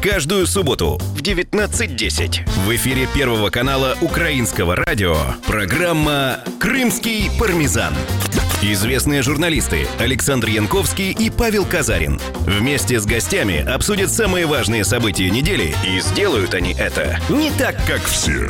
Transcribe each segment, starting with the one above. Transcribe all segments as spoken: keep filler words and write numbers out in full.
Каждую субботу в девятнадцать десять в эфире Первого канала Украинского радио программа «Крымский пармезан». Известные журналисты Александр Янковский и Павел Казарин вместе с гостями обсудят самые важные события недели, и сделают они это не так, как все.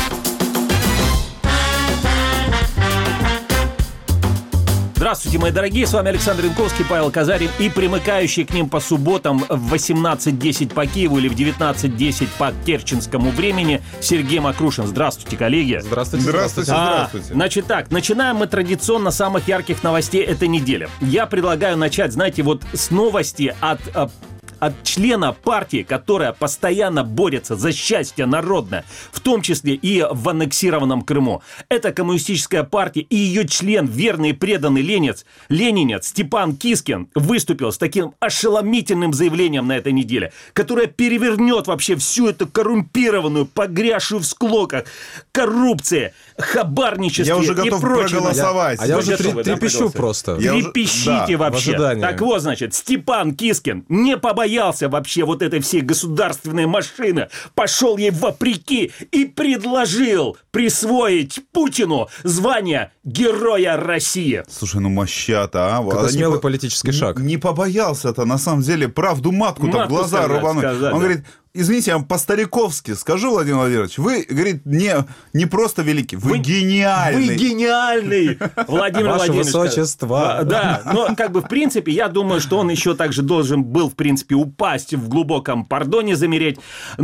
Здравствуйте, мои дорогие, с вами Александр Янковский, Павел Казарин и примыкающий к ним по субботам в восемнадцать десять по Киеву или в девятнадцать десять по керченскому времени Сергей Макрушин. Здравствуйте, коллеги. Здравствуйте. Здравствуйте, А, здравствуйте. Значит так, начинаем мы традиционно с самых ярких новостей этой недели. Я предлагаю начать, знаете, вот с новости от... от члена партии, которая постоянно борется за счастье народное, в том числе и в аннексированном Крыму. Это коммунистическая партия, и ее член, верный и преданный ленинец, ленинец Степан Кискин выступил с таким ошеломительным заявлением на этой неделе, которое перевернет вообще всю эту коррумпированную, погрязшую в склоках, коррупции, хабарничестве Я уже и готов прочее. проголосовать. А я Вы уже готовы, три- да, трепещу пожалуйста? просто. Я уже- Трепещите да, вообще. в ожидании. Так вот, значит, Степан Кискин не побоялся вообще вот этой всей государственной машины, пошел ей вопреки и предложил присвоить Путину звание Героя России. Слушай, ну моща-то, а? Какой А смелый не по- политический шаг. Не побоялся-то, на самом деле, правду матку-то в Матку глаза сказать, рубануть. сказать, Он да. говорит, извините, я вам по-стариковски скажу, Владимир Владимирович, вы, говорит, не, не просто великий, вы, Вы- гениальный. Вы гениальный, Владимир Ваше Владимирович. высочество. А, Да, но как бы в принципе, я думаю, что он еще также должен был, в принципе, упасть в глубоком пардоне, замереть.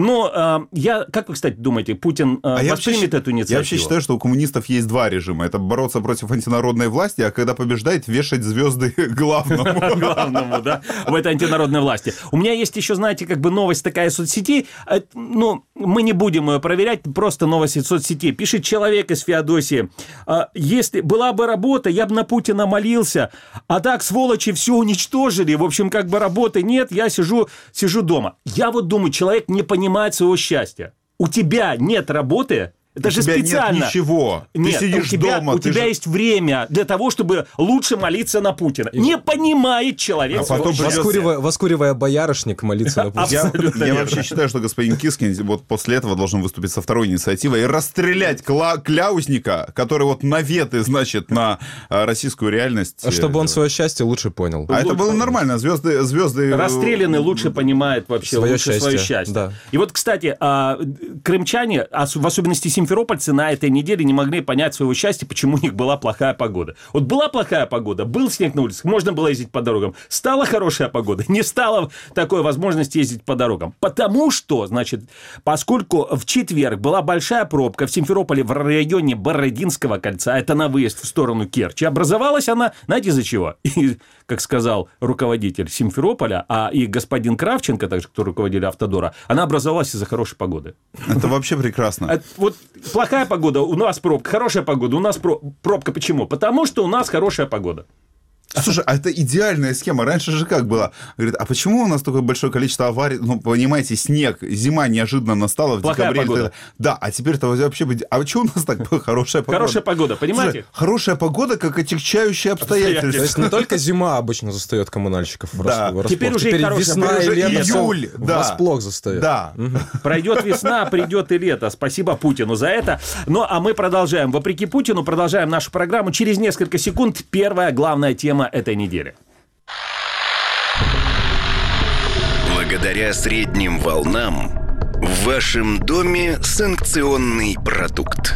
Но э, я, как вы, кстати, думаете, Путин э, А я вообще воспримет щ- эту инициативу? Я вообще считаю, что у коммунистов есть два режима. Это бороться против антинародной власти, а когда побеждает, вешать звезды главному. главному, да, в этой антинародной власти. У меня есть еще, знаете, как бы новость такая из соцсетей. Э, Ну, мы не будем ее проверять, просто новость из соцсетей. Пишет человек из Феодосии. «А, Если была бы работа, я бы на Путина молился. А так, сволочи, все уничтожили. В общем, как бы работы нет, я сижу, сижу дома». Я вот думаю, человек не понимает своего счастья. У тебя нет работы. Это У же тебя нет специально. ничего. Ты Нет, сидишь у тебя, дома, У ты тебя же- есть время для того, чтобы лучше молиться на Путина. Не понимает человек. А своего потом счастья. Воскуривая, воскуривая боярышник, молиться на Путина. Я, Абсолютно я верно. вообще считаю, что господин Кискин вот после этого должен выступить со второй инициативой и расстрелять кла- кляузника, который вот наветы, значит, на а, российскую реальность. Чтобы он свое счастье лучше понял. А это было нормально. Звезды... звезды... Расстрелянный лучше понимает вообще Своё лучше свое счастье, счастье. да. И вот, кстати, а, крымчане, а в особенности симферопольцы, на этой неделе не могли понять своего счастья, почему у них была плохая погода. Вот была плохая погода, был снег на улицах, можно было ездить по дорогам. Стала хорошая погода, не стало такой возможности ездить по дорогам. Потому что, значит, поскольку в четверг была большая пробка в Симферополе в районе Бородинского кольца, это на выезд в сторону Керчи, образовалась она, знаете, из-за чего? И, как сказал руководитель Симферополя, а и господин Кравченко, также, кто руководитель Автодора, она образовалась из-за хорошей погоды. Это вообще прекрасно. А вот плохая погода, у нас пробка, хорошая погода, у нас про- пробка. Почему? Потому что у нас хорошая погода. Слушай, а это идеальная схема. Раньше же как было? Говорит, а почему у нас такое большое количество аварий? Ну, понимаете, снег, зима неожиданно настала в Плохая декабре. погода. Да, а теперь-то вообще... быть- А почему у нас так хорошая погода? Хорошая погода, понимаете? Слушай, хорошая погода, как отягчающее обстоятельство. То есть не только зима обычно застает коммунальщиков Да. врасплох. Теперь уже и хорошая весна погода. и Уже лето всё июль, да. врасплох застает. Да. Пройдет весна, придет и лето. Спасибо Путину за это. Ну, а мы продолжаем. Вопреки Путину, продолжаем нашу программу. Через несколько секунд первая главная тема этой недели. Благодаря средним волнам в вашем доме санкционный продукт.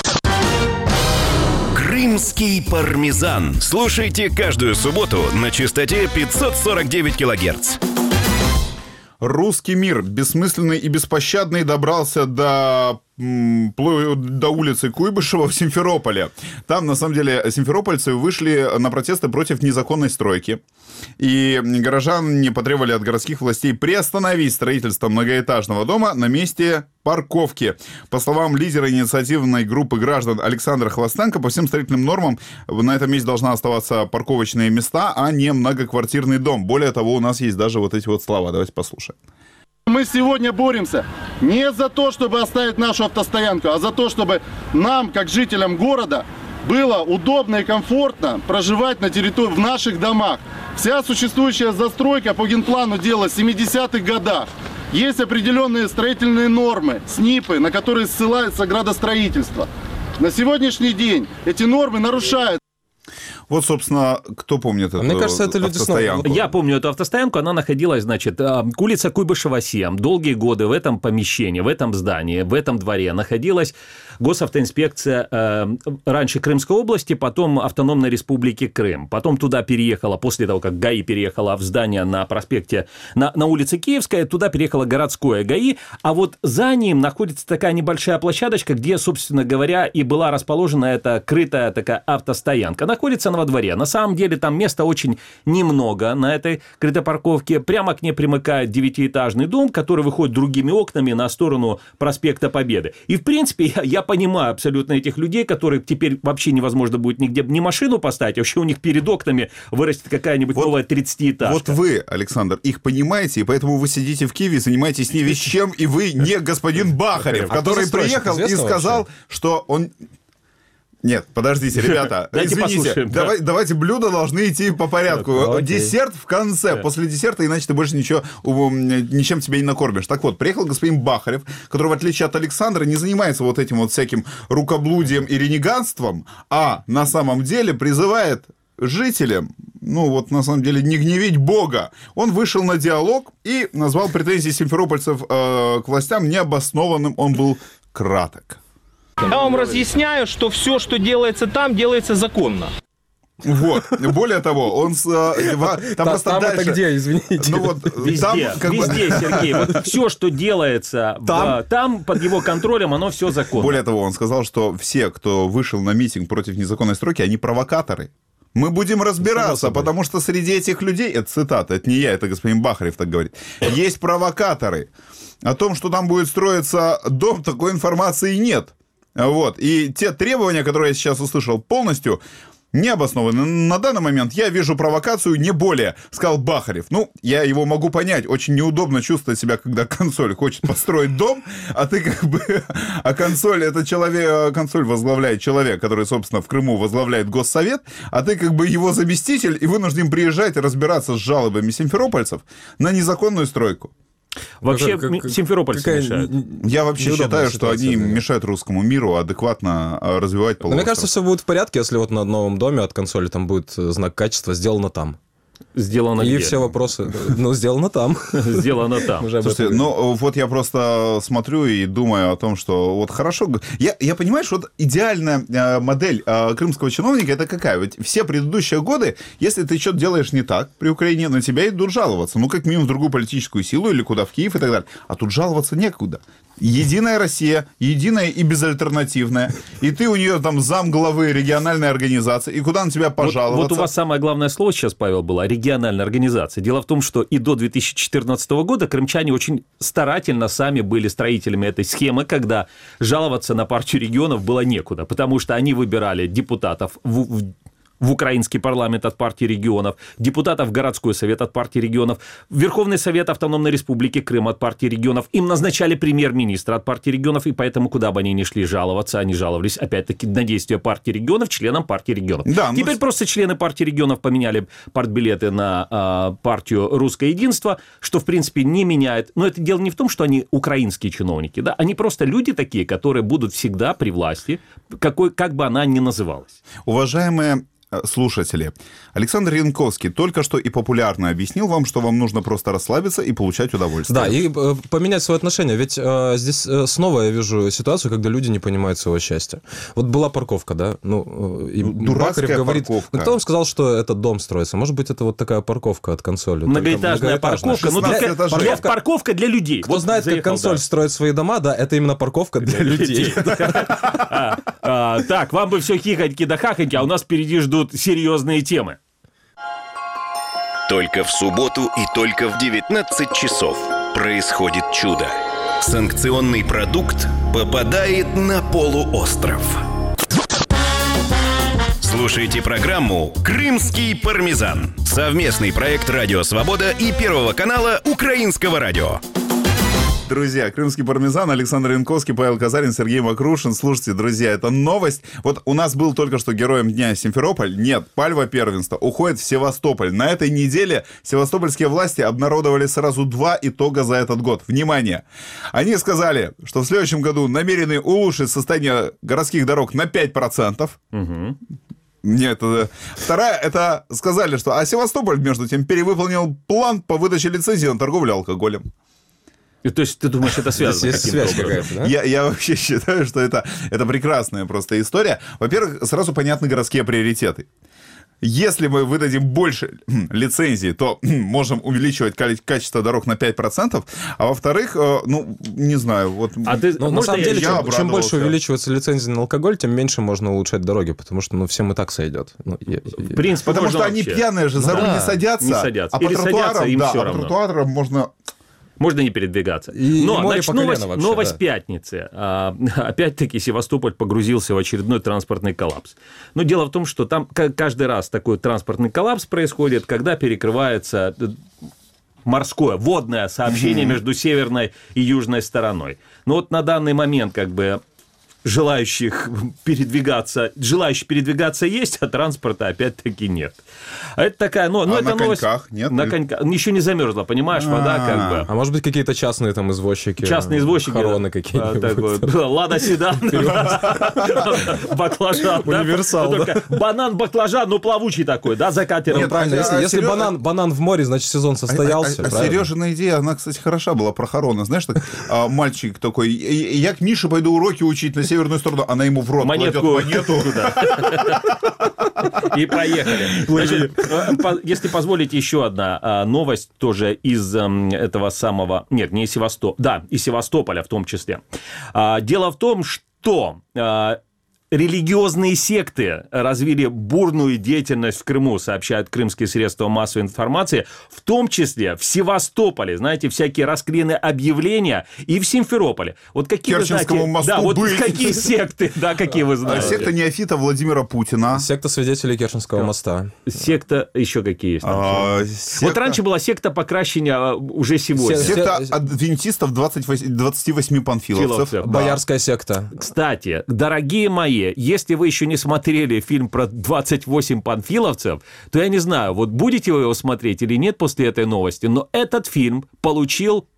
Крымский пармезан. Слушайте каждую субботу на частоте пятьсот сорок девять килогерц. Русский мир, бессмысленный и беспощадный, добрался до, м, пло- до улицы Куйбышева в Симферополе. Там, на самом деле, симферопольцы вышли на протесты против незаконной стройки. И горожане потребовали от городских властей приостановить строительство многоэтажного дома на месте парковки. По словам лидера инициативной группы граждан Александра Хвостенко, по всем строительным нормам на этом месте должна оставаться парковочные места, а не многоквартирный дом. Более того, у нас есть даже вот эти вот слова. Давайте послушаем. Мы сегодня боремся не за то, чтобы оставить нашу автостоянку, а за то, чтобы нам, как жителям города, было удобно и комфортно проживать на территории, в наших домах. Вся существующая застройка по генплану делалась в семидесятых годах. Есть определенные строительные нормы, СНИПы, на которые ссылается градостроительство. На сегодняшний день эти нормы нарушают. Вот, собственно, кто помнит эту Мне кажется, это люди автостоянку? снова- Я помню эту автостоянку, она находилась, значит, улица Куйбышева, семь. Долгие годы в этом помещении, в этом здании, в этом дворе находилась госавтоинспекция э, раньше Крымской области, потом Автономной Республики Крым. Потом туда переехала, после того, как ГАИ переехала в здание на проспекте, на, на улице Киевская, туда переехало городское ГАИ, а вот за ним находится такая небольшая площадочка, где, собственно говоря, и была расположена эта крытая такая автостоянка. Находится она во дворе. На самом деле там места очень немного на этой крытой парковке. Прямо к ней примыкает девятиэтажный дом, который выходит другими окнами на сторону проспекта Победы. И, в принципе, я, я понимаю абсолютно этих людей, которые теперь вообще невозможно будет нигде ни машину поставить, а вообще у них перед окнами вырастет какая-нибудь вот, новая тридцатиэтажка. Вот вы, Александр, их понимаете, и поэтому вы сидите в Киеве, занимаетесь не весь чем, и вы не господин Бахарев, А который приехал и сказал, вообще? что он... Нет, подождите, ребята, Дайте извините, послушаем, да. давай, давайте блюда должны идти по порядку. Ну, окей. Десерт в конце, Да. после десерта, иначе ты больше ничего, ничем тебя не накормишь. Так вот, приехал господин Бахарев, который, в отличие от Александра, не занимается вот этим вот всяким рукоблудием и ренеганством, а на самом деле призывает жителям, ну вот на самом деле, не гневить Бога. Он вышел на диалог и назвал претензии симферопольцев э, к властям необоснованным. Он был краток. Я вам разъясняю, что все, что делается там, делается законно. Вот. Более того, он... с, э, в- там Та- просто там дальше... это где, извините? Ну вот, Везде, там как бы- везде, Сергей. Вот все, что делается Там? в- там, под его контролем, оно все законно. Более того, он сказал, что все, кто вышел на митинг против незаконной стройки, они провокаторы. Мы будем разбираться, потому что среди этих людей, это цитата, это не я, это господин Бахарев так говорит, есть провокаторы. О том, что там будет строиться дом, такой информации нет. Вот. И те требования, которые я сейчас услышал, полностью не обоснованы. На данный момент я вижу провокацию не более, сказал Бахарев. Ну, я его могу понять. Очень неудобно чувствовать себя, когда консоль хочет построить дом, а ты как бы... А консоль, это человек... Консоль возглавляет человек, который, собственно, в Крыму возглавляет Госсовет, а ты как бы его заместитель и вынужден приезжать и разбираться с жалобами симферопольцев на незаконную стройку. Вообще, Как- как- симферопольцы какая мешают. Я вообще неудобная считаю, что ситуация, они да. мешают русскому миру адекватно а, развивать Но полуостров. мне кажется, все будет в порядке, если вот на новом доме от консоли там будет знак качества «Сделано там». Сделано И где? все вопросы. Ну, сделано там. Сделано там. Уже об Слушайте, этом ну вот я просто смотрю и думаю о том, что вот хорошо... Я, я понимаешь, вот идеальная э, модель э, крымского чиновника это какая? Ведь все предыдущие годы, если ты что-то делаешь не так при Украине, на тебя идут жаловаться. Ну, как минимум в другую политическую силу или куда, в Киев и так далее. А тут жаловаться некуда. Единая Россия, единая и безальтернативная. И ты у нее там зам главы региональной организации. И куда на тебя Вот, пожаловаться? вот у вас самое главное слово сейчас, Павел, было – региональная организация. Дело в том, что и до две тысячи четырнадцатого года крымчане очень старательно сами были строителями этой схемы, когда жаловаться на партию регионов было некуда, потому что они выбирали депутатов в, в в Украинский парламент от партии регионов, депутатов в городской совет от партии регионов, Верховный совет Автономной Республики Крым от партии регионов. Им назначали премьер-министра от партии регионов, и поэтому, куда бы они ни шли жаловаться, они жаловались, опять-таки, на действия партии регионов членам партии регионов. Да, ну, Теперь с- просто члены партии регионов поменяли партбилеты на а, партию «Русское единство», что, в принципе, не меняет. Но это дело не в том, что они украинские чиновники, да, они просто люди такие, которые будут всегда при власти, какой, как бы она ни называлась. Уважаемые э, слушатели, Александр Янковский только что и популярно объяснил вам, что вам нужно просто расслабиться и получать удовольствие. Да, и э, поменять свое отношение. Ведь э, здесь э, снова я вижу ситуацию, когда люди не понимают своего счастья. Вот была парковка, да? Ну, э, и Дурацкая Бахарев говорит, парковка. ну, кто вам сказал, что этот дом строится? Может быть, это вот такая парковка от консоли? только Многоэтажная парковка, ну, шестнадцать для, этажей. для- парковка для людей. Кто Вот знает, как заехал, консоль да. строит свои дома, да, это именно парковка для людей. А, а, Так, вам бы все хихоньки да хахоньки, а у нас впереди ждут серьезные темы. Только в субботу и только в девятнадцать часов происходит чудо. Санкционный продукт попадает на полуостров. Слушайте программу «Крымский пармезан». Совместный проект «Радио Свобода» и Первого канала Украинского радио. Друзья, крымский пармезан, Александр Янковский, Павел Казарин, Сергей Макрушин. Слушайте, друзья, это новость. Вот у нас был только что героем дня Симферополь. Нет, пальма первенства уходит в Севастополь. На этой неделе севастопольские власти обнародовали сразу два итога за этот год. Внимание! Они сказали, что в следующем году намерены улучшить состояние городских дорог на пять процентов. Угу. Нет, это... Вторая, это сказали, что а Севастополь, между тем, перевыполнил план по выдаче лицензии на торговлю алкоголем. И, то есть ты думаешь, это связано? Есть связь какая-то, да? Я, я вообще считаю, что это, это прекрасная просто история. Во-первых, сразу понятны городские приоритеты. Если мы выдадим больше лицензий, то можем увеличивать качество дорог на пять процентов. А во-вторых, ну, не знаю. Вот, а ты, ну, на самом деле, чем, чем больше увеличивается лицензии на алкоголь, тем меньше можно улучшать дороги, потому что ну, всем и так сойдет. Ну, я, в принципе, потому что вообще. Они пьяные же за руль да, не садятся. Не садятся. А по тротуарам, им да, все а равно. по тротуарам можно... Можно не передвигаться. И, Но, и море значит, по колено новость, вообще, новость да. пятницы. А, опять-таки, Севастополь погрузился в очередной транспортный коллапс. Но дело в том, что там каждый раз такой транспортный коллапс происходит, когда перекрывается морское, водное сообщение mm-hmm. между северной и южной стороной. Но вот на данный момент, как бы, желающих передвигаться, желающих передвигаться есть, а транспорта опять-таки нет. Это такая, ну, а ну на это новость. Коньках нет? На коньках. Еще не замерзла, понимаешь, вода как бы. А может быть, какие-то частные там извозчики? Частные извозчики. Хороны какие-нибудь. Лада Седан. Баклажан. Универсал, да? Банан, баклажан, ну, плавучий такой, да, за катером. Нет, правильно. Если банан в море, значит, сезон состоялся. А Сережина идея, она, кстати, хороша была про Хороны. Знаешь, так мальчик такой, я к Мише пойду уроки учить на северную сторону, она ему в рот монетку. кладет монету. И поехали. Значит, если позволите, еще одна новость тоже из этого самого... Нет, не из Севастополя. Да, из Севастополя в том числе. Дело в том, что... Религиозные секты развили бурную деятельность в Крыму, сообщают крымские средства массовой информации, в том числе в Севастополе, знаете, всякие расклеенные объявления, и в Симферополе. Вот какие вы знаете, мосту да, вот быть. Какие секты, да, какие вы знаете. Секта неофита Владимира Путина. Секта свидетелей Керченского моста. Секта, еще какие есть? А, секта... Вот раньше была секта покращения уже сегодня. Секта адвентистов двадцати восьми панфиловцев. Да. Боярская секта. Кстати, дорогие мои, если вы еще не смотрели фильм про двадцать восемь панфиловцев, то я не знаю, вот будете вы его смотреть или нет после этой новости, но этот фильм получил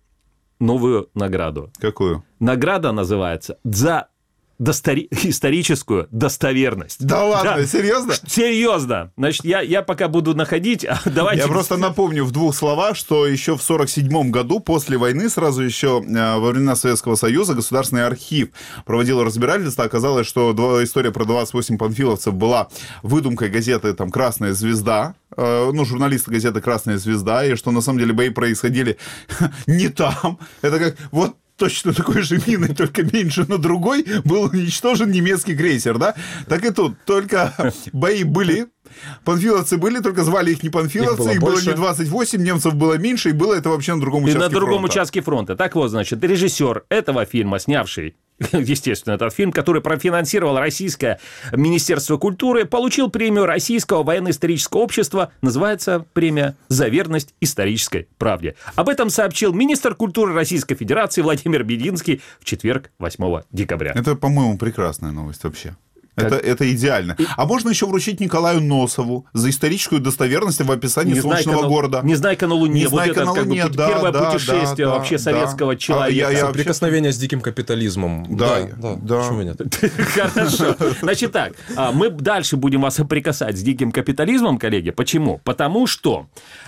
новую награду. Какую? Награда называется «За достори... историческую достоверность». Да ладно, да. Серьезно? Серьезно. Значит, я, я пока буду находить... Давайте... Я просто напомню в двух словах, что еще в сорок седьмом году, после войны, сразу еще во времена Советского Союза, Государственный архив проводил разбирательство. Оказалось, что история про двадцать восемь панфиловцев была выдумкой газеты там, «Красная звезда», ну, журналиста газеты «Красная звезда», и что на самом деле бои происходили не там. Это как вот точно такой же миной, только меньше, но другой, был уничтожен немецкий крейсер, да? Так и тут, только бои были, панфиловцы были, только звали их не панфиловцы, их, их было не двадцать восемь, немцев было меньше, и было это вообще на другом участке фронта. И на другом фронта. участке фронта. Так вот, значит, режиссер этого фильма, снявший, естественно, этот фильм, который профинансировал Российское Министерство культуры, получил премию Российского военно-исторического общества, называется премия «За верность исторической правде». Об этом сообщил министр культуры Российской Федерации Владимир Мединский в четверг, восьмого декабря. Это, по-моему, прекрасная новость вообще. Это, это идеально. А можно еще вручить Николаю Носову за историческую достоверность в описании солнечного на, города. «Незнайка на Луне». Вот это на как Луне, бы, да, первое да, путешествие да, вообще да, советского да. человека. А я, я Соприкосновение вообще... с диким капитализмом. Да, да, да. Почему нет? Хорошо. Значит так, мы дальше будем вас соприкасать с диким капитализмом, коллеги. Почему? Потому что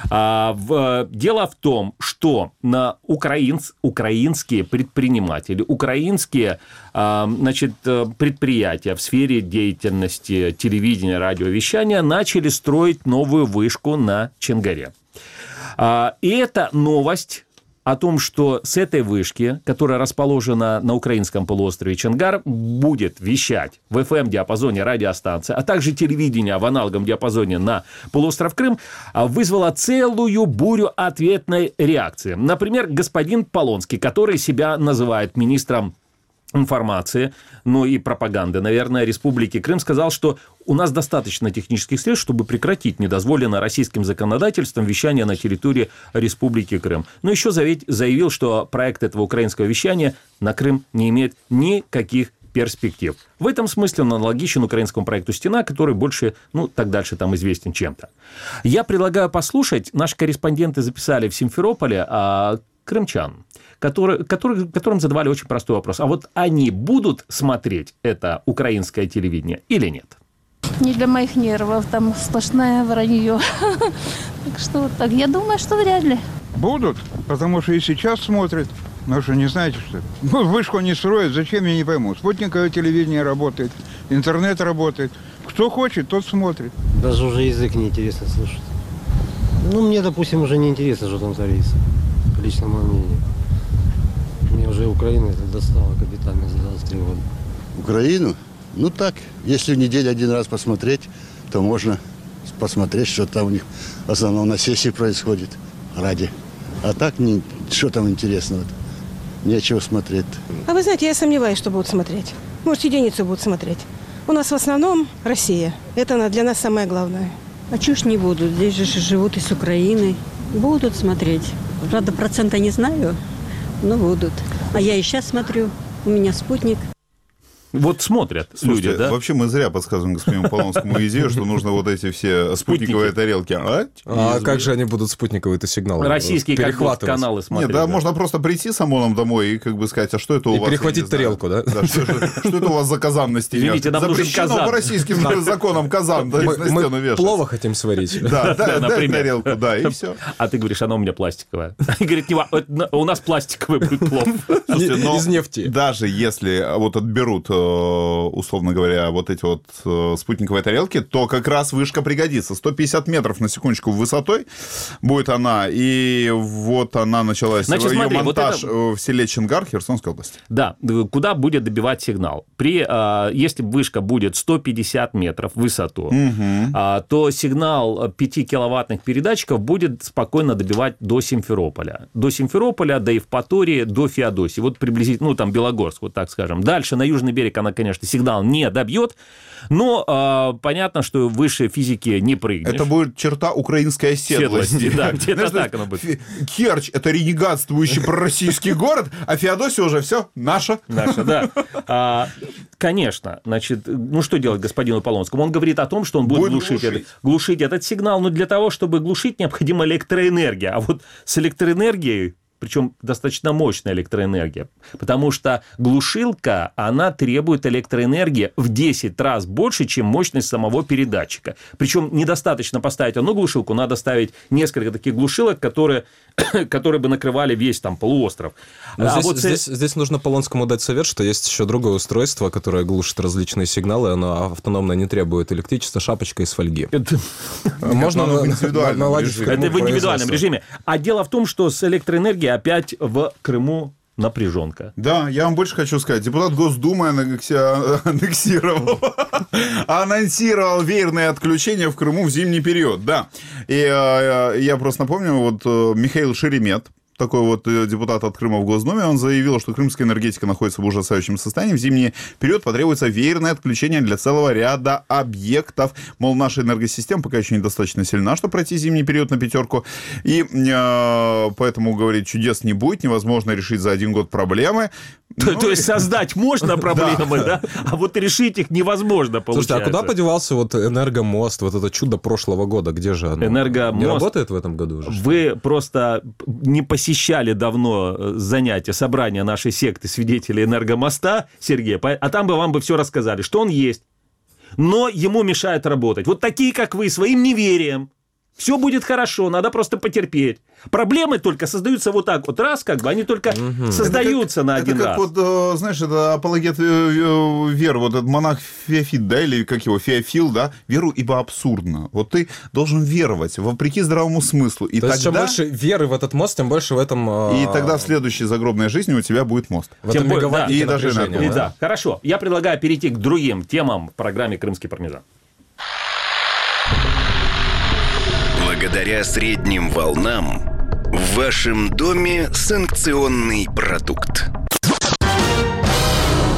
а, в, дело в том, что на украинц, украинские предприниматели, украинские а, значит, предприятия в сфере деятельности телевидения, радиовещания начали строить новую вышку на Чонгаре. И эта новость о том, что с этой вышки, которая расположена на украинском полуострове Чонгар, будет вещать в эф эм-диапазоне радиостанция, а также телевидение в аналоговом диапазоне на полуостров Крым, вызвала целую бурю ответной реакции. Например, господин Полонский, который себя называет министром информации, ну и пропаганды, наверное, Республики Крым сказал, что у нас достаточно технических средств, чтобы прекратить недозволенное российским законодательством вещание на территории Республики Крым. Но еще заявил, что проект этого украинского вещания на Крым не имеет никаких перспектив. В этом смысле он аналогичен украинскому проекту «Стена», который больше, ну, так дальше там известен чем-то. Я предлагаю послушать, наши корреспонденты записали в Симферополе а, крымчан, которые, которые, которым задавали очень простой вопрос. А вот они будут смотреть это украинское телевидение или нет? Не для моих нервов, там сплошное вранье. Так что вот так, я думаю, что вряд ли. Будут, потому что и сейчас смотрят. Ну что, не знаете, что ли? Ну, вышку не строят, зачем, я не пойму. Спутниковое телевидение работает, интернет работает. Кто хочет, тот смотрит. Даже уже язык неинтересно слушать. Ну, мне, допустим, уже неинтересно, что там творится. Лично мое мнение. Мне уже Украина это достала капитально за двадцать три года. Украину? Ну так, если в неделю один раз посмотреть, то можно посмотреть, что там у них в основном на сессии происходит ради. А так, не, что там интересного? Нечего смотреть. А вы знаете, я сомневаюсь, что будут смотреть. Может, единицу будут смотреть. У нас в основном Россия. Это для нас самое главное. А чушь не будут. Здесь же живут и с Украиной. Будут смотреть. Правда, процента не знаю, но будут. А я и сейчас смотрю. У меня спутник. Вот смотрят. Слушайте, люди, да? Вообще мы зря подсказываем господину Полонскому идею, что нужно вот эти все спутниковые тарелки. А, а как же они будут спутниковые-то сигналы? Российские каналы смотреть. Нет, да, да, можно просто прийти с ОМОНом домой и как бы сказать, а что это у и вас? И перехватить тарелку, да? Да, что, что это у вас за казан на стене? Извините, нам нужен казан. По российским законам казан на стену вешать. Плова хотим сварить. Да, да, дай тарелку, да, и все. А ты говоришь, она у меня пластиковая. Говорит, у нас пластиковый будет плов. Из нефти. Даже если вот отберут, условно говоря, вот эти вот э, спутниковые тарелки, то как раз вышка пригодится. сто пятьдесят метров на секундочку высотой будет она, и вот она началась, Значит, ее смотри, монтаж вот это... в селе Чингар Херсонской области. Да, куда будет добивать сигнал? При, э, если вышка будет сто пятьдесят метров в высоту, угу. э, то сигнал пятикиловаттных передатчиков будет спокойно добивать до Симферополя. До Симферополя, до Евпатории, до Феодосии. Вот приблизительно, ну, там, Белогорск, вот так скажем. Дальше на южный берег она, конечно, сигнал не добьет, но э, понятно, что выше физики не прыгнешь. Это будет черта украинской оседлости. Седлости, да, где-то так оно будет. Керчь – это ренегатствующий пророссийский город, а Феодосия уже все наша. Наша, да. А, конечно, значит, ну что делать господину Полонскому? Он говорит о том, что он будет, будет глушить, глушить. Этот, глушить этот сигнал, но для того, чтобы глушить, необходима электроэнергия. А вот с электроэнергией, причем достаточно мощная электроэнергия, потому что глушилка, она требует электроэнергии в десять раз больше, чем мощность самого передатчика. Причем недостаточно поставить одну глушилку, надо ставить несколько таких глушилок, которые, которые бы накрывали весь там полуостров. А здесь, вот здесь, здесь нужно Полонскому дать совет, что есть еще другое устройство, которое глушит различные сигналы, оно автономно не требует электричества, шапочка из фольги. Это... Можно наладить в Это в индивидуальном режиме. А дело в том, что с электроэнергией опять в Крыму напряженка. Да, я вам больше хочу сказать. Депутат Госдумы аннексировал, анонсировал веерное отключение в Крыму в зимний период. Да. И я просто напомню, вот Михаил Шеремет, такой вот депутат от Крыма в Госдуме, он заявил, что крымская энергетика находится в ужасающем состоянии. В зимний период потребуется веерное отключение для целого ряда объектов. Мол, наша энергосистема пока еще недостаточно сильна, чтобы пройти зимний период на пятерку. И э, поэтому, говорит, чудес не будет, невозможно решить за один год проблемы. То, ну, то есть создать можно проблемы, да. да? А вот решить их невозможно, получается. Слушайте, а куда подевался вот энергомост, вот это чудо прошлого года? Где же оно? Энергомост... Не работает в этом году уже? Вы просто не посещали давно занятия, собрания нашей секты свидетелей энергомоста, Сергей, а там бы вам бы все рассказали, что он есть, но ему мешает работать. Вот такие, как вы, своим неверием. Все будет хорошо, надо просто потерпеть. Проблемы только создаются вот так вот раз, как бы, они только угу. создаются это как, на один это как раз. Вот, знаешь, это апологет веры, вот этот монах Феофит, да, или как его, Феофил, да, веру ибо абсурдно. Вот ты должен веровать, вопреки здравому смыслу. И То тогда... есть, чем больше веры в этот мост, тем больше в этом... И тогда в следующей загробной жизни у тебя будет мост. В этом да, и даже да. И да. Хорошо, я предлагаю перейти к другим темам в программе «Крымский пармезан». Благодаря средним волнам в вашем доме санкционный продукт.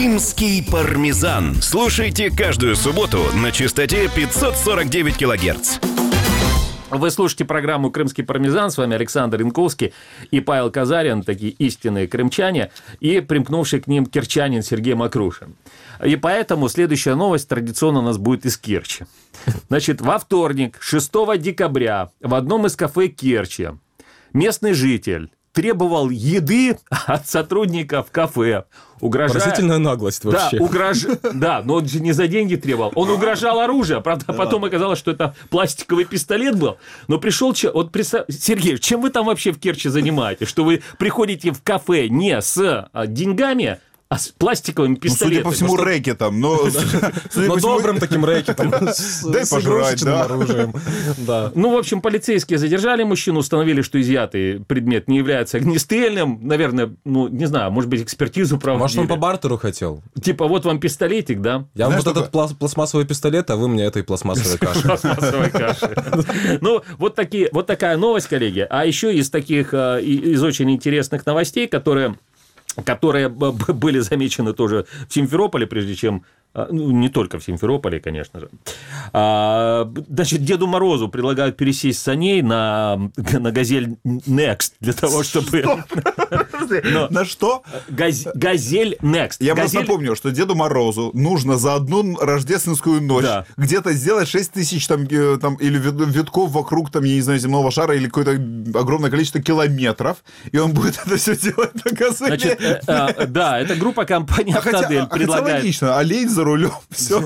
Крымский пармезан. Слушайте каждую субботу на частоте пятьсот сорок девять килогерц. Вы слушаете программу «Крымский пармезан». С вами Александр Янковский и Павел Казарин, такие истинные крымчане, и примкнувший к ним керчанин Сергей Макрушин. И поэтому следующая новость традиционно у нас будет из Керчи. Значит, во вторник, шестого декабря, в одном из кафе Керчи местный житель требовал еды от сотрудников кафе, угрожая... Поразительная наглость вообще. Да, угрож... да, но он же не за деньги требовал. Он угрожал оружием. Правда, потом оказалось, что это пластиковый пистолет был. Но пришел... Вот представь... Сергей, чем вы там вообще в Керчи занимаетесь? Что вы приходите в кафе не с деньгами, а с пластиковыми пистолетами. Ну, судя по всему, Просто... рэкетом. Но, но добрым таким рэкетом. Дай пожрать, да. оружием. Да. Ну, в общем, полицейские задержали мужчину, установили, что изъятый предмет не является огнестрельным. Наверное, ну, не знаю, может быть, экспертизу проводили. Может, он по бартеру хотел? Типа, вот вам пистолетик, да? Я вам вот этот пластмассовый пистолет, а вы мне этой пластмассовой каши. Пластмассовой каши. Ну, вот такая новость, коллеги. А еще из таких, из очень интересных новостей, которые... которые были замечены тоже в Симферополе, прежде чем... Ну, не только в Симферополе, конечно же. А, значит, Деду Морозу предлагают пересесть с саней на, на «Газель Next» для того, чтобы... Но... На что? Газ... «Газель Next». Я Газель... просто напомню, что Деду Морозу нужно за одну рождественскую ночь да. где-то сделать шесть тысяч там, там, или витков вокруг, там, я не знаю, земного шара или какое-то огромное количество километров, и он будет это все делать на «Газели». Значит, э, э, да, это группа компании «Автодель» а, предлагает... Хотя логично, олень за рулем, все.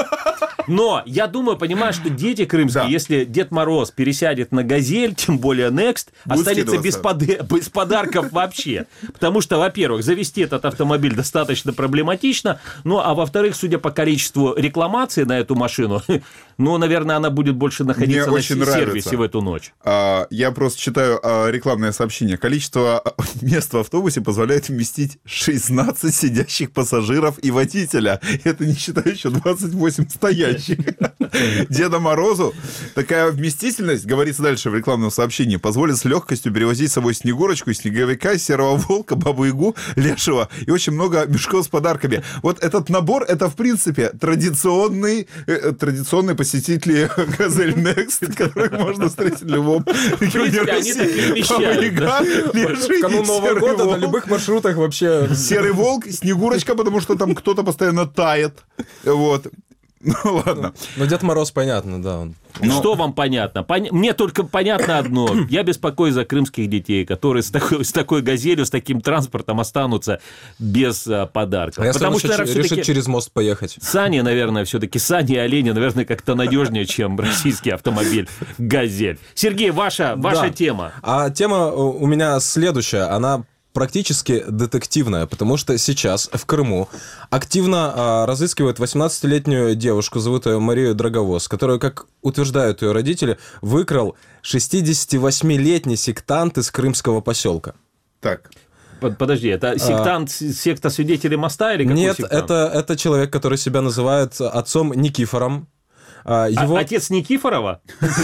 Но я думаю, понимаю, что дети крымские, да. если Дед Мороз пересядет на «Газель», тем более Next, будет останется без, под... без подарков вообще. Потому что, во-первых, завести этот автомобиль достаточно проблематично, ну, а во-вторых, судя по количеству рекламации на эту машину, ну, наверное, она будет больше находиться Мне на сервисе нравится. в эту ночь. А, я просто читаю а, рекламное сообщение. Количество мест в автобусе позволяет вместить шестнадцать сидящих пассажиров и водителя. Это не считая еще двадцать восемь стоящих. Деда Морозу такая вместительность, говорится дальше в рекламном сообщении, позволит с легкостью перевозить с собой Снегурочку, Снеговика, Серого Волка, Бабу-Ягу, Лешего и очень много мешков с подарками. Вот этот набор, это, в принципе, традиционный, э, традиционные посетители «Газель Next», которых можно встретить в любом регионе России. Баба-Яга, Леша и канун Нового года на любых маршрутах вообще. Серый Волк, Снегурочка, потому что там кто-то постоянно тает. Вот. Ну, ладно. Ну, Дед Мороз, понятно, да. Он... Ну, что вам понятно? Пон... Мне только понятно одно. Я беспокоюсь за крымских детей, которые с такой, с такой «Газелью», с таким транспортом останутся без а, подарков. А Потому если что, решить, решить через мост поехать? Сани, наверное, все-таки сани и олени, наверное, как-то надежнее, чем российский автомобиль «Газель». Сергей, ваша, ваша да. тема. А тема у меня следующая. Она... практически детективная, потому что сейчас в Крыму активно а, разыскивают восемнадцатилетнюю девушку, зовут ее Марию Драговоз, которую, как утверждают ее родители, выкрал шестидесятивосьмилетний сектант из крымского поселка. Так. Подожди, это сектант, а, секта свидетелей моста или какой Нет, сектант? это, это человек, который себя называет отцом Никифором. Его... А, отец Никифорова?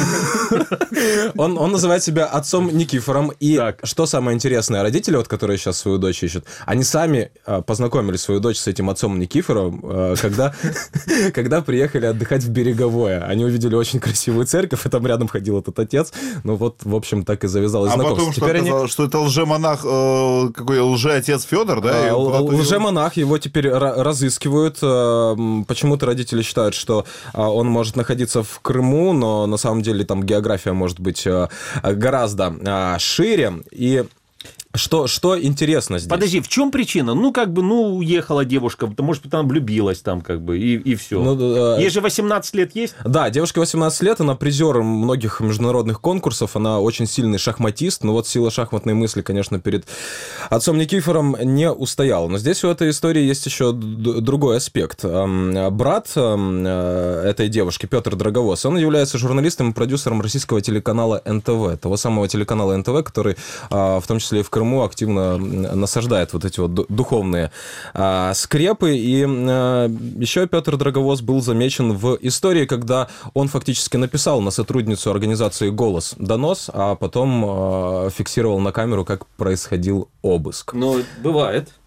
он, он называет себя отцом Никифором. И так. Что самое интересное, родители, вот, которые сейчас свою дочь ищут, они сами познакомили свою дочь с этим отцом Никифором, когда, когда приехали отдыхать в Береговое. Они увидели очень красивую церковь, и там рядом ходил этот отец. Ну вот, в общем, так и завязалось а знакомство. А потом, что, они... что это лжемонах, э, какой лжеотец Федор, да? А, лжемонах, его теперь разыскивают. Почему-то родители считают, что он может находиться в Крыму, но на самом деле там география может быть гораздо шире. И Что, что интересно здесь? Подожди, в чем причина? Ну, как бы, ну, уехала девушка, может быть, она влюбилась там, как бы, и, и все. Ну, ей же восемнадцать лет есть? Да, девушке восемнадцать лет, она призер многих международных конкурсов, она очень сильный шахматист, но вот сила шахматной мысли, конечно, перед отцом Никифором не устояла. Но здесь у этой истории есть еще другой аспект. Брат этой девушки, Петр Драговоз, он является журналистом и продюсером российского телеканала эн тэ вэ, того самого телеканала эн тэ вэ, который в том числе и в Крыму активно насаждает вот эти вот духовные а, скрепы. И а, еще Петр Драговоз был замечен в истории, когда он фактически написал на сотрудницу организации «Голос» донос, а потом а, фиксировал на камеру, как происходил обыск. Ну, бывает.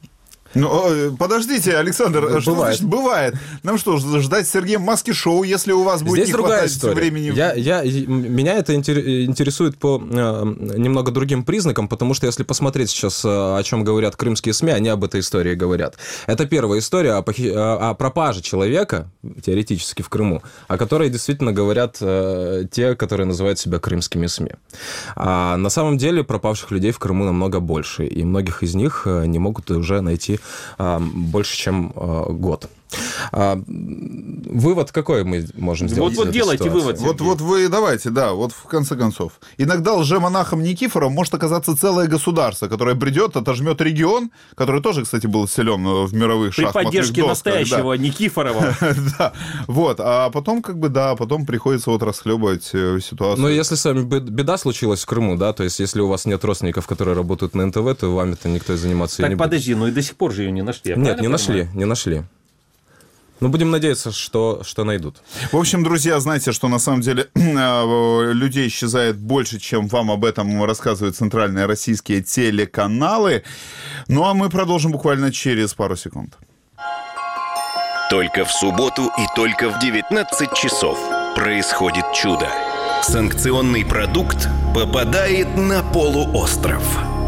Ну, подождите, Александр, Бывает. что значит бывает? Нам что, ждать Сергея маски-шоу, если у вас будет Здесь не другая хватать история. времени? Я, я, меня это интересует по э, немного другим признакам, потому что если посмотреть сейчас, о чем говорят крымские СМИ, они об этой истории говорят. Это первая история о, похи... о пропаже человека, теоретически в Крыму, о которой действительно говорят э, те, которые называют себя крымскими СМИ. А на самом деле пропавших людей в Крыму намного больше, и многих из них не могут уже найти больше, чем год. А, вывод какой мы можем сделать? Вот, вот делайте ситуации? Вывод. Вот, вот вы давайте, да, вот в конце концов. Иногда лжемонахом Никифором может оказаться целое государство, которое придет, отожмет регион, который тоже, кстати, был силен в мировых при шахматных поддержке досках, настоящего да. Никифорова. Да, вот, а потом как бы, да, потом приходится вот расхлебывать ситуацию. Ну, если с вами беда случилась в Крыму, да, то есть если у вас нет родственников, которые работают на эн тэ вэ, то вами-то никто и заниматься не будет. Так, подожди, ну и до сих пор же ее не нашли. Нет, не нашли, не нашли. Ну, будем надеяться, что, что найдут. В общем, друзья, знаете, что на самом деле людей исчезает больше, чем вам об этом рассказывают центральные российские телеканалы. Ну, а мы продолжим буквально через пару секунд. Только в субботу и только в девятнадцать часов происходит чудо. Санкционный продукт попадает на полуостров.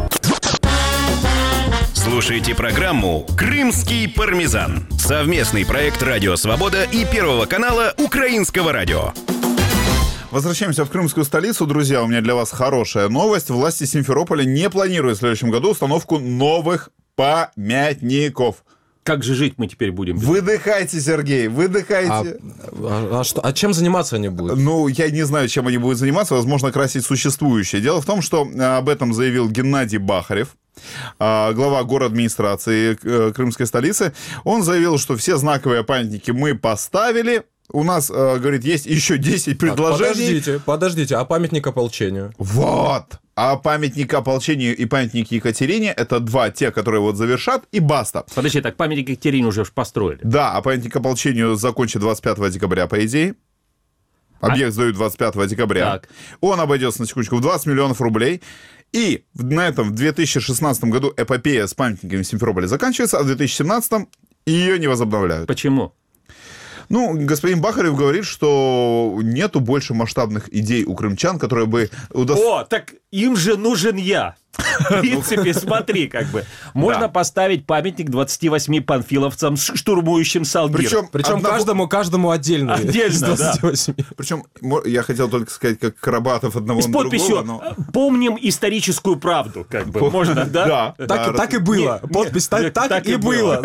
Слушайте программу «Крымский пармезан». Совместный проект «Радио Свобода» и Первого канала Украинского радио. Возвращаемся в крымскую столицу. Друзья, у меня для вас хорошая новость. Власти Симферополя не планируют в следующем году установку новых памятников. Как же жить мы теперь будем? Выдыхайте, Сергей, выдыхайте. А, а, что, а чем заниматься они будут? Ну, я не знаю, чем они будут заниматься. Возможно, красить существующее. Дело в том, что об этом заявил Геннадий Бахарев, глава город-администрации крымской столицы. Он заявил, что все знаковые памятники мы поставили. У нас, говорит, есть еще десять предложений. Так, подождите, подождите, а памятник ополчению? Вот. А памятник ополчению и памятник Екатерине — это два, те, которые вот завершат, и баста. Подожди, так памятник Екатерине уже построили. Да, а памятник ополчению закончит двадцать пятого декабря, по идее. Объект а? сдают двадцать пятого декабря. Так. Он обойдется, на секундочку, в двадцать миллионов рублей. И на этом в две тысячи шестнадцатом году эпопея с памятниками в Симферополе заканчивается, а в две тысячи семнадцатом ее не возобновляют. Почему? Ну, господин Бахарев говорит, что нету больше масштабных идей у крымчан, которые бы... Удос... О, так им же нужен я. В принципе, смотри, как бы. Можно да. поставить памятник двадцати восьми панфиловцам, штурмующим Салгир. Причем, Причем одного... каждому, каждому отдельно. Отдельно, да. Причем, я хотел только сказать, как Карабатов одного с на подписью другого, но... «Помним историческую правду», как бы. Можно, да? Да. Так, да, так и было. Не, Подпись так, так, так и, и было.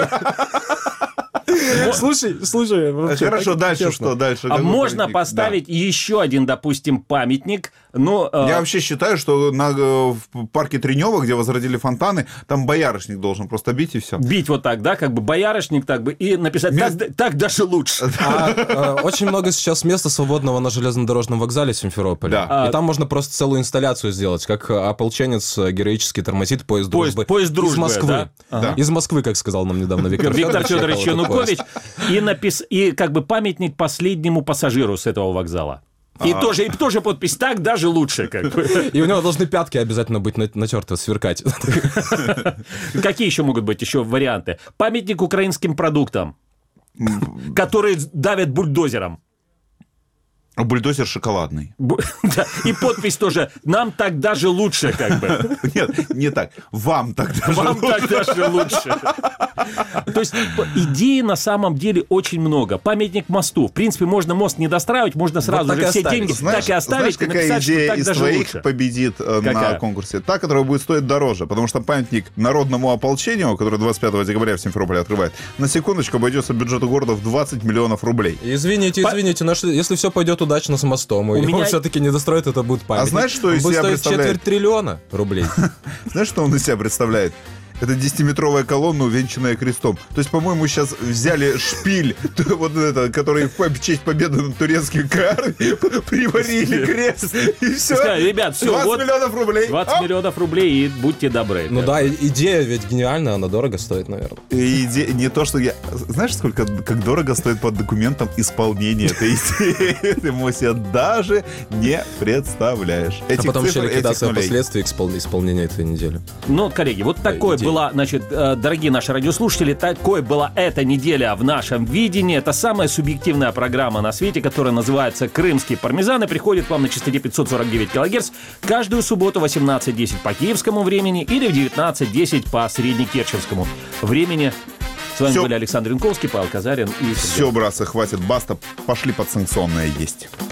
Слушай, слушай. Вообще, хорошо, дальше честно. Что? Дальше. А можно поставить да. еще один, допустим, памятник. Но, Я э... вообще считаю, что на, в парке Тренева, где возродили фонтаны, там боярышник должен просто бить и все. Бить вот так, да, как бы боярышник, так бы, и написать Мест... так, так даже лучше. А, а, очень много сейчас места свободного на железнодорожном вокзале Симферополя. Да. И а... там можно просто целую инсталляцию сделать, как ополченец героически тормозит поезд дружбы. Поезд дружбы, из Москвы. Да? Ага. Из Москвы, как сказал нам недавно Виктор Федорович. Виктор Федорович Янукович. И, напис... и как бы памятник последнему пассажиру с этого вокзала. И, а... тоже, и тоже подпись «так даже лучше». Как бы. И у него должны пятки обязательно быть натерты, сверкать. Какие еще могут быть еще варианты? Памятник украинским продуктам, которые давят бульдозером. Бульдозер шоколадный. Бу... Да, и подпись тоже «нам так даже лучше», как бы. Нет, не так. Вам так даже Вам лучше. так даже лучше. То есть идей на самом деле очень много. Памятник мосту. В принципе, можно мост не достраивать, можно сразу вот же все деньги знаешь, так и оставить. Знаешь, какая написать, идея так из даже твоих лучше. победит какая? На конкурсе? Та, которая будет стоить дороже. Потому что памятник народному ополчению, который двадцать пятого декабря в Симферополе открывает, на секундочку обойдется бюджету города в двадцать миллионов рублей. Извините, извините, но если все пойдет удачно с мостом, и меня... он все-таки не достроит, это будет памятник. А знаешь, что из себя представляет? четверть триллиона рублей. Знаешь, что он из себя представляет? Это десятиметровая колонна, увенчанная крестом. То есть, по-моему, сейчас взяли шпиль, вот это, который в честь победы над турецким армией, приварили крест, и все. Ребят, все, двадцать миллионов рублей. двадцать миллионов рублей, и будьте добры. Ну да, идея ведь гениальная, она дорого стоит, наверное. Идея, не то, что я... Знаешь, сколько, как дорого стоит под документом исполнение этой идеи? Ты, ему себе даже не представляешь. А потом еще ликвидация последствий исполнения этой недели. Ну, коллеги, вот такой был была, значит, дорогие наши радиослушатели, такой была эта неделя в нашем видении. Это самая субъективная программа на свете, которая называется «Крымские пармезаны». Приходит к вам на частоте пятьсот сорок девять килогерц каждую субботу в восемнадцать десять по киевскому времени или в девятнадцать десять по среднекерченскому времени. С вами Все. были Александр Янковский, Павел Казарин и... Все, братцы, хватит, баста, пошли подсанкционное есть.